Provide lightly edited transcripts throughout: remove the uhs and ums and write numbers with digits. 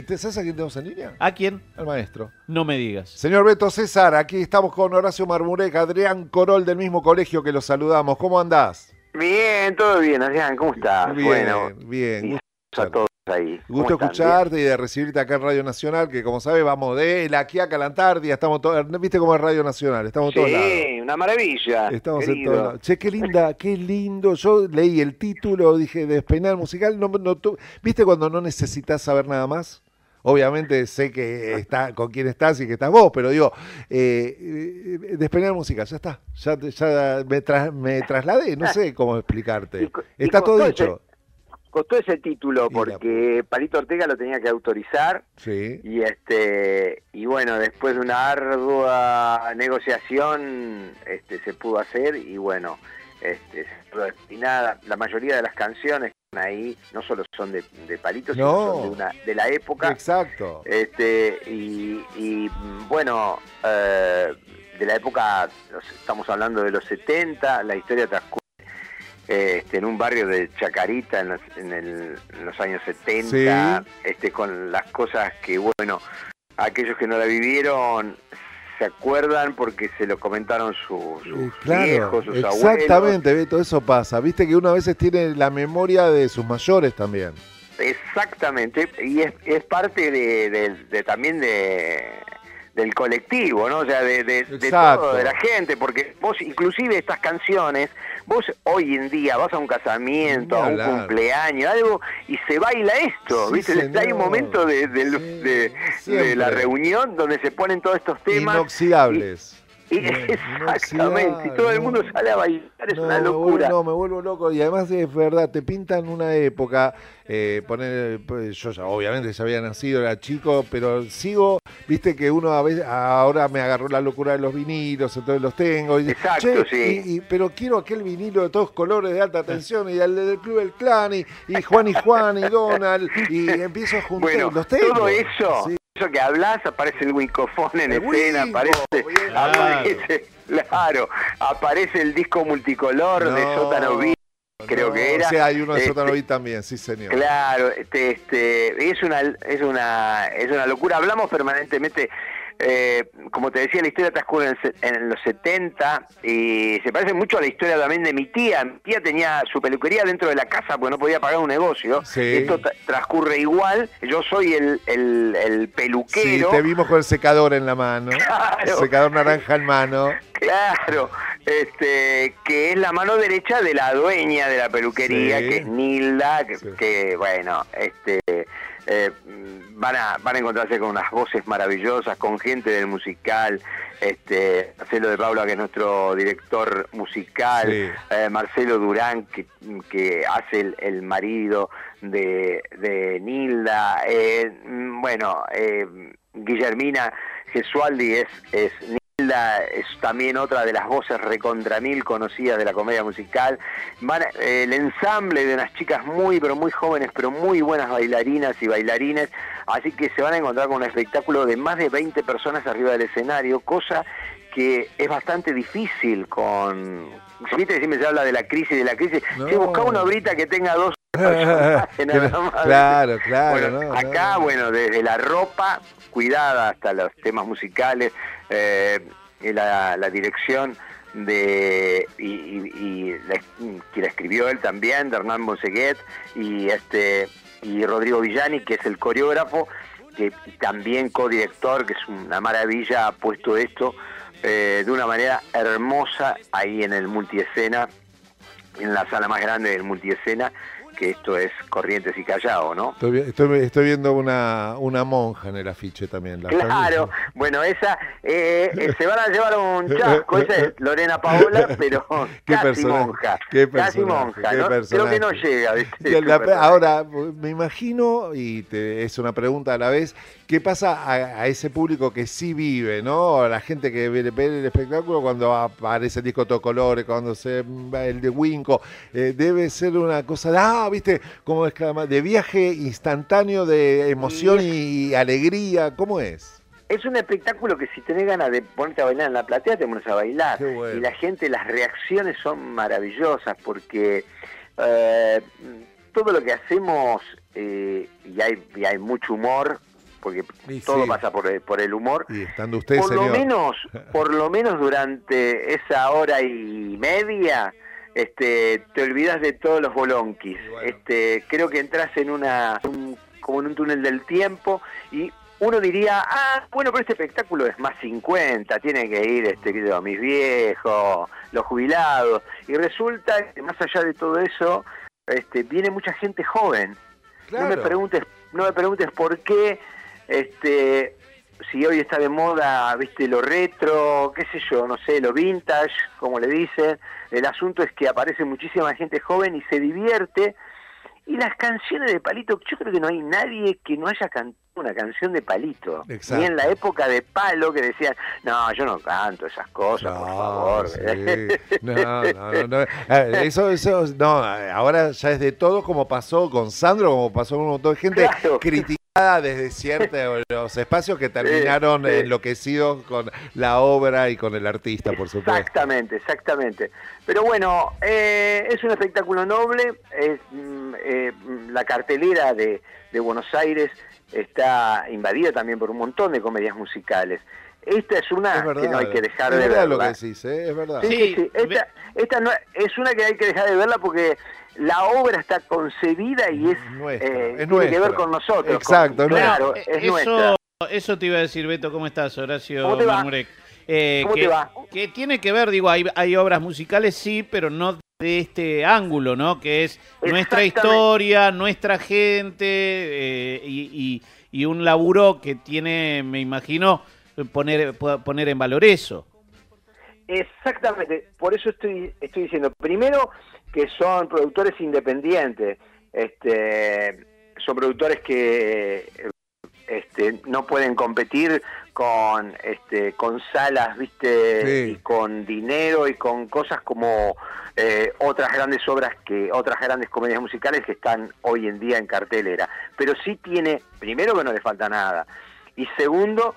¿Sabes a quién tenemos en línea? ¿A quién? Al maestro. No me digas. Señor Beto César, aquí estamos con Horacio Marmurek, Adrián Corol del mismo colegio que los saludamos. ¿Cómo andás? Bien, todo bien, Adrián, ¿cómo estás? Bien, bueno, bien. y a todos ahí. Gusto escucharte y de recibirte acá en Radio Nacional, que como sabes vamos de La Quiaca a la Antártida, estamos todos, ¿viste cómo es Radio Nacional? Estamos todos lados. Sí, una maravilla. Estamos querido. en todos lados. Che, qué linda, qué lindo. Yo leí el título, dije, Despeinado musical. ¿Viste cuando no necesitas saber nada más? Obviamente sé que está con quién estás y que estás vos, pero digo, Despeinado musical, ya está. Ya me trasladé, no sé cómo explicarte. Está todo dicho. Costó ese título porque Palito Ortega lo tenía que autorizar. Sí. Y bueno, después de una ardua negociación se pudo hacer y bueno, destinada. La mayoría de las canciones que están ahí no solo son de Palito, sino son de la época. Exacto. Y bueno, de la época, estamos hablando de los 70, la historia transcurre en un barrio de Chacarita en los años 70, sí. Con las cosas que, bueno, aquellos que no la vivieron se acuerdan porque se lo comentaron sus viejos, sus abuelos. Exactamente, Beto, eso pasa. Viste que uno a veces tiene la memoria de sus mayores también. Exactamente, y es parte también del colectivo, ¿no? O sea, de todo, de la gente, porque vos, inclusive estas canciones, vos hoy en día vas a un casamiento, a un cumpleaños, algo, y se baila esto, sí, ¿viste? Señor. Hay un momento de la reunión donde se ponen todos estos temas. Inoxidables. Exactamente, y todo el mundo sale a bailar, es una locura. Me vuelvo loco, y además es verdad, te pintan una época, yo ya, obviamente ya había nacido, era chico, pero sigo, viste que uno a veces, ahora me agarró la locura de los vinilos, entonces los tengo. Exacto, sí. Pero quiero aquel vinilo de todos colores de alta tensión, y el del Club del Clan, y Juan y Donald, y empiezo a juntar, bueno, los tengo. Todo eso. Sí. Eso que hablas, aparece el Wincofón en escena, aparece el disco multicolor de Sótano Beat, creo que era. O sea, hay uno de Sótano Beat también, sí señor. Claro, es una locura. Hablamos permanentemente. Como te decía, la historia transcurre en los 70 y se parece mucho a la historia también de mi tía. Mi tía tenía su peluquería dentro de la casa porque no podía pagar un negocio. Sí. Esto transcurre igual. Yo soy el peluquero. Sí, te vimos con el secador en la mano. Claro. El secador naranja en mano. Claro, que es la mano derecha de la dueña de la peluquería, sí. Que es Nilda, que bueno, van a encontrarse con unas voces maravillosas, con gente del musical, Marcelo de Paula, que es nuestro director musical, sí. Marcelo Durán, que hace el marido de Nilda, Guillermina Gesualdi es Nilda, es también otra de las voces recontra mil conocidas de la comedia musical. El ensamble de unas chicas muy jóvenes, pero muy buenas bailarinas y bailarines, así que se van a encontrar con un espectáculo de más de 20 personas arriba del escenario, cosa que es bastante difícil ¿viste? Siempre se habla de la crisis, no. Si buscaba una obrita que tenga dos Claro, bueno, acá, bueno, desde la ropa cuidada hasta los temas musicales, la dirección que la escribió él también, de Hernán Monseguet, y Rodrigo Villani, que es el coreógrafo, que también codirector, que es una maravilla, ha puesto esto de una manera hermosa ahí en el multiescena, en la sala más grande del multiescena, que esto es Corrientes y Callao, ¿no? Estoy viendo una monja en el afiche también. Claro, bueno, esa se van a llevar un chasco, esa es Lorena Paola, pero casi monja, ¿no? Creo que no llega, ¿viste? Ahora, me imagino, y es una pregunta a la vez, ¿qué pasa a ese público que sí vive, ¿no? La gente que ve el espectáculo cuando aparece el disco Todo Colores, cuando el de Winco, debe ser una cosa de, ¿viste? Como es de viaje instantáneo, de emoción y alegría, ¿cómo es? Es un espectáculo que si tenés ganas de ponerte a bailar en la platea, te pones a bailar. Bueno. Y la gente, las reacciones son maravillosas porque todo lo que hacemos, y hay mucho humor, porque Y todo sí. pasa por el humor. Y estando usted, Por señor. por lo menos durante esa hora y media, te olvidas de todos los bolonquis. Y bueno. Creo que entras en como en un túnel del tiempo y uno diría, bueno, pero este espectáculo es más 50, tiene que ir mis viejos, los jubilados. Y resulta que más allá de todo eso, viene mucha gente joven. Claro. No me preguntes por qué, si hoy está de moda, viste, lo retro, qué sé yo, no sé, lo vintage, como le dicen. El asunto es que aparece muchísima gente joven y se divierte. Y las canciones de Palito, yo creo que no hay nadie que no haya cantado una canción de Palito. Exacto. Ni en la época de Palo que decían, no, yo no canto esas cosas, por favor. Sí. No. Eso, no, ahora ya es de todo, como pasó con Sandro, como pasó con un montón de gente criticada desde ciertos los espacios que terminaron enloquecidos con la obra y con el artista, por supuesto. Exactamente. Pero bueno, es un espectáculo noble, la cartelera de Buenos Aires está invadida también por un montón de comedias musicales. Esta es una que no hay que dejar de verla. Es verdad lo que decís, es verdad. Sí. Esta no, es una que hay que dejar de verla porque la obra está concebida y es tiene que ver con nosotros. Exacto. Claro, es nuestra. Eso te iba a decir, Beto. ¿Cómo estás, Horacio? ¿Cómo te va? Marmurek? ¿Cómo te va? Que tiene que ver, digo, hay obras musicales, sí, pero no de este ángulo, ¿no? Que es nuestra historia, nuestra gente y un laburo que tiene, me imagino, poner en valor eso. Exactamente, por eso estoy diciendo, primero que son productores independientes, son productores que no pueden competir con salas, ¿viste? Sí. Y con dinero y con cosas como otras grandes otras grandes comedias musicales que están hoy en día en cartelera. Pero sí tiene, primero que no le falta nada, y segundo,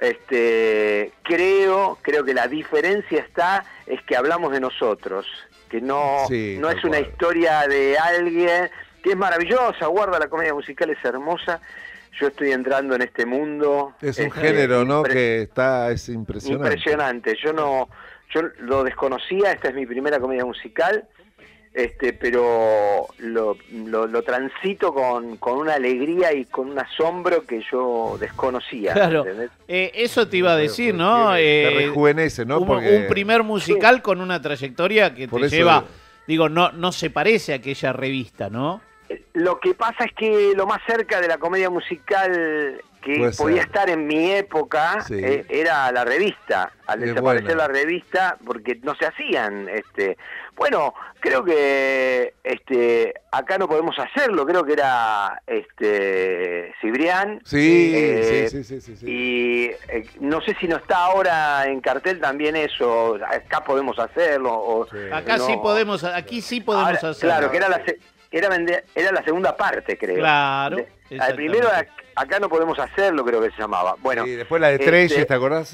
creo que la diferencia es que hablamos de nosotros, que no es una historia de alguien, que es maravillosa, guarda, la comedia musical es hermosa. Yo estoy entrando en este mundo. Es un género, ¿no? Que es impresionante. Impresionante. Yo lo desconocía, esta es mi primera comedia musical, pero lo transito con una alegría y con un asombro que yo desconocía. Claro, eso te iba a decir, ¿no? Te rejuvenece, ¿no? Un primer musical con una trayectoria que te lleva, digo, no se parece a aquella revista, ¿no? Lo que pasa es que lo más cerca de la comedia musical que podía estar en mi época era la revista. Al desaparecer la revista, porque no se hacían. Bueno, creo que acá no podemos hacerlo. Creo que era Cibrián. Sí. Y no sé si no está ahora en cartel también eso. Acá podemos hacerlo. Acá no. Sí podemos, aquí sí podemos hacerlo. Claro, que era la segunda parte, creo. Claro. Al primero acá no podemos hacerlo, creo que se llamaba. Bueno, y después la de Treyes, ¿te acordás?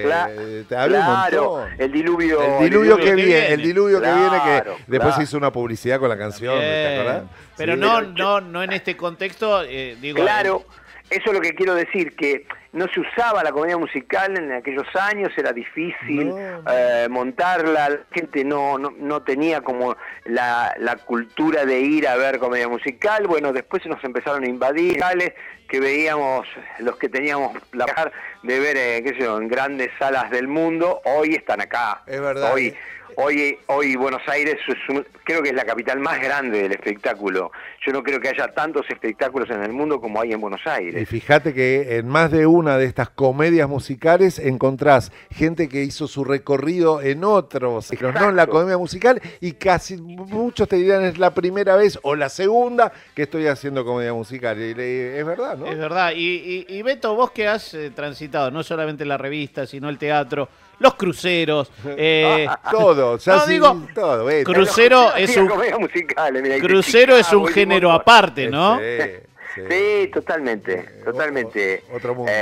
Claro, el diluvio que viene, que después se hizo una publicidad con la canción, ¿te acordás? Pero no en este contexto, digo. Claro. Eso es lo que quiero decir, que no se usaba la comedia musical en aquellos años, era difícil montarla, la gente no tenía como la cultura de ir a ver comedia musical. Bueno, después nos empezaron a invadir, que veíamos, los que teníamos la oportunidad de ver en grandes salas del mundo, hoy están acá. Es verdad. Hoy Buenos Aires creo que es la capital más grande del espectáculo. Yo no creo que haya tantos espectáculos en el mundo como hay en Buenos Aires. Y fíjate que en más de una de estas comedias musicales encontrás gente que hizo su recorrido en otros, no en la comedia musical, y casi muchos te dirán es la primera vez o la segunda que estoy haciendo comedia musical. Y es verdad, ¿no? Es verdad. Y Beto, vos que has transitado no solamente la revista, sino el teatro, los cruceros, todo, todo. Crucero es un crucero es un género aparte, ¿no? Sí, totalmente. Otro mundo.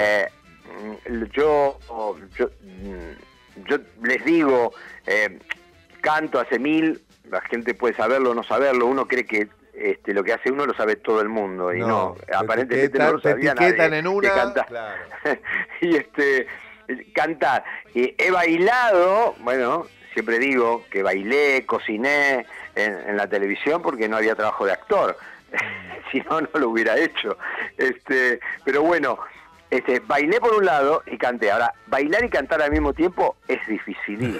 Yo les digo, canto hace 1000, la gente puede saberlo o no saberlo, uno cree que lo que hace uno lo sabe todo el mundo, y no, te aparentemente no lo sabía te etiquetan nadie, en una, que canta. claro. Y cantar. He bailado, bueno, siempre digo que bailé, cociné en la televisión porque no había trabajo de actor. Si no, no lo hubiera hecho. Pero bueno, bailé por un lado y canté. Ahora, bailar y cantar al mismo tiempo es dificilísimo.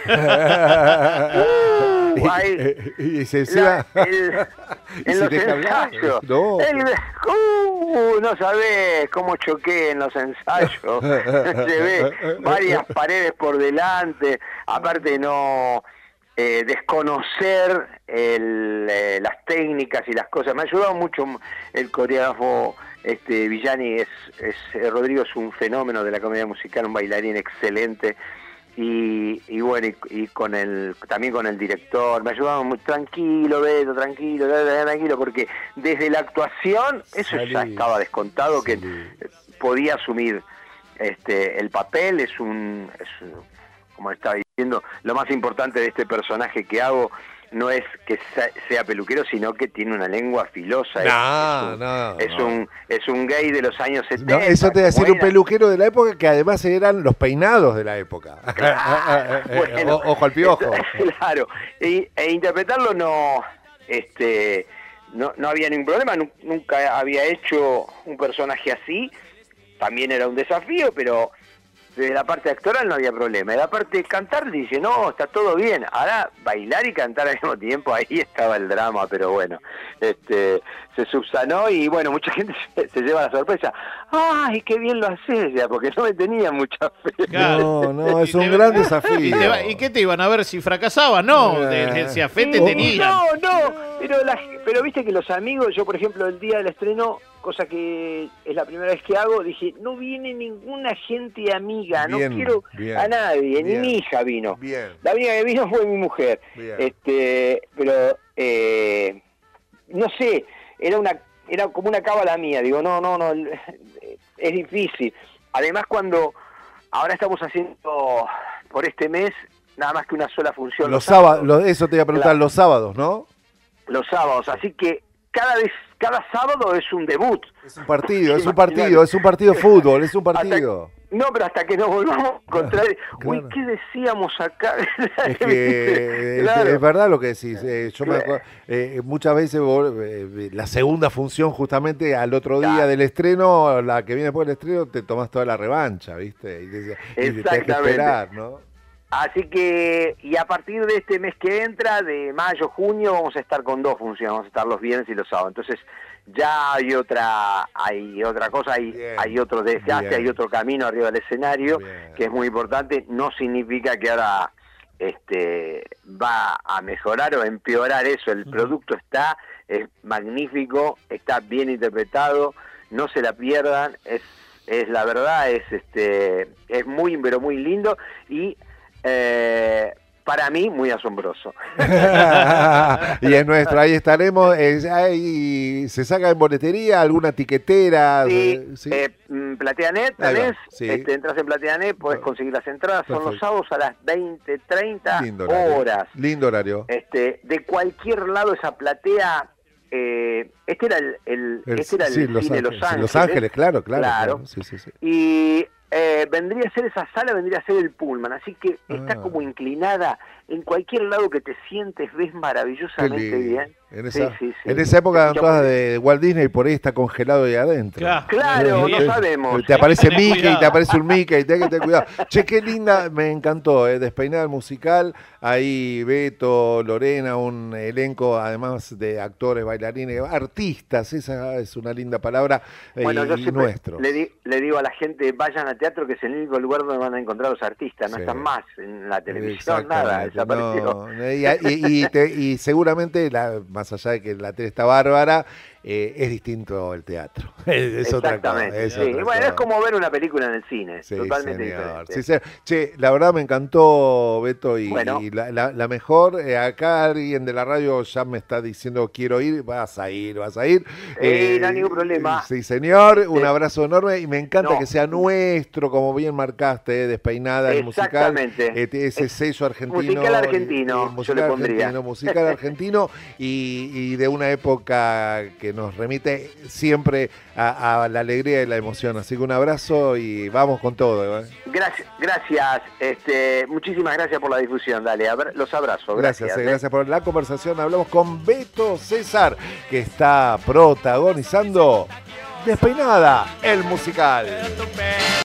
Y se decía... en los ensayos. No. No sabés cómo choqué en los ensayos. Llevé varias paredes por delante. Aparte no... desconocer las técnicas y las cosas. Me ha ayudado mucho el coreógrafo Villani. Rodrigo es un fenómeno de la comedia musical, un bailarín excelente, y bueno, y también con el director. Me ayudaban muy tranquilo, Beto, tranquilo, porque desde la actuación eso ya estaba descontado, que podía asumir el papel. Como estaba diciendo, lo más importante de este personaje que hago no es que sea peluquero, sino que tiene una lengua filosa. Es un gay de los años 70. No, eso te iba a decir, un peluquero de la época, que además eran los peinados de la época. Claro, bueno, ojo al piojo. Claro, e interpretarlo no había ningún problema. Nunca había hecho un personaje así. También era un desafío, pero desde la parte actoral no había problema. De la parte de cantar dice, no, está todo bien. Ahora, bailar y cantar al mismo tiempo, ahí estaba el drama, pero bueno, se subsanó, y bueno, mucha gente se lleva la sorpresa. ¡Ay, qué bien lo haces! Ya, porque no me tenía mucha fe. Claro. No, es un gran desafío. ¿Y qué te iban a ver si fracasaba? No, si a fe te tenían. No, pero viste que los amigos, yo por ejemplo el día del estreno, cosa que es la primera vez que hago, dije, no viene ninguna gente amiga, no quiero a nadie, ni mi hija vino. La única que vino fue mi mujer. Pero no sé, era como una cábala mía, digo, no, es difícil. Además, ahora estamos haciendo por este mes nada más que una sola función. Los sábados, eso te iba a preguntar, los sábados, ¿no? Los sábados, así que cada sábado es un debut. Es un partido de fútbol, es un partido. Pero hasta que nos volvamos a encontrar, claro. ¿Qué decíamos acá? Es que es verdad lo que decís. Yo me acuerdo, muchas veces la segunda función, justamente al otro día del estreno, la que viene después del estreno, te tomás toda la revancha, ¿viste? Y te tenés que esperar, ¿no? Así que, y a partir de este mes que entra, de mayo, junio, vamos a estar con 2 funciones, vamos a estar los viernes y los sábados. Entonces ya hay otra cosa, hay otro desgaste, hay otro camino arriba del escenario, que es muy importante. No significa que ahora va a mejorar o empeorar eso. El producto es magnífico, está bien interpretado, no se la pierdan, es la verdad, es muy, pero muy lindo, y para mí muy asombroso. Y es nuestro, ahí estaremos. ¿Se saca en boletería alguna tiquetera? Sí. Plateanet, tenés, entras en Plateanet, podés conseguir las entradas. Perfecto. Son los sábados a las 20:30 horas. Lindo horario. De cualquier lado esa platea. Este era el cine Los Ángeles. Los Ángeles, claro. Sí. Y vendría a ser esa sala, vendría a ser el Pullman, así que está como inclinada. En cualquier lado que te sientes ves maravillosamente bien. En esa época de Walt Disney, por ahí está congelado ahí adentro. Claro, no sabemos. Te aparece Mickey, te aparece un Mickey, tenés que tener cuidado. Che, qué linda, me encantó, Despeinada el musical. Ahí Beto, Lorena, un elenco además de actores, bailarines, artistas, esa es una linda palabra. Bueno, yo siempre nuestro. le digo a la gente, vayan a teatro, que es el único lugar donde van a encontrar los artistas, no están más en la televisión, nada, desapareció. Y seguramente, más allá de que la tele está bárbara, es distinto el teatro. Es otra cosa. Exactamente. Sí. Bueno, es como ver una película en el cine, Sí, totalmente señor. diferente. Sí, señor. Che, la verdad me encantó, Beto, y, Bueno. y la mejor. Acá alguien de la radio ya me está diciendo quiero ir, vas a ir. No hay ningún problema. Sí, señor, un abrazo enorme y me encanta No. que sea nuestro, como bien marcaste, Despeinada, el musical. Exactamente. Ese sello argentino. Musical argentino, yo musical le pondría. argentino, musical argentino y de una época que nos remite siempre a la alegría y la emoción. Así que un abrazo y vamos con todo. Gracias. Muchísimas gracias por la difusión. Dale, los abrazo. Gracias por la conversación. Hablamos con Beto César, que está protagonizando Despeinada, el musical.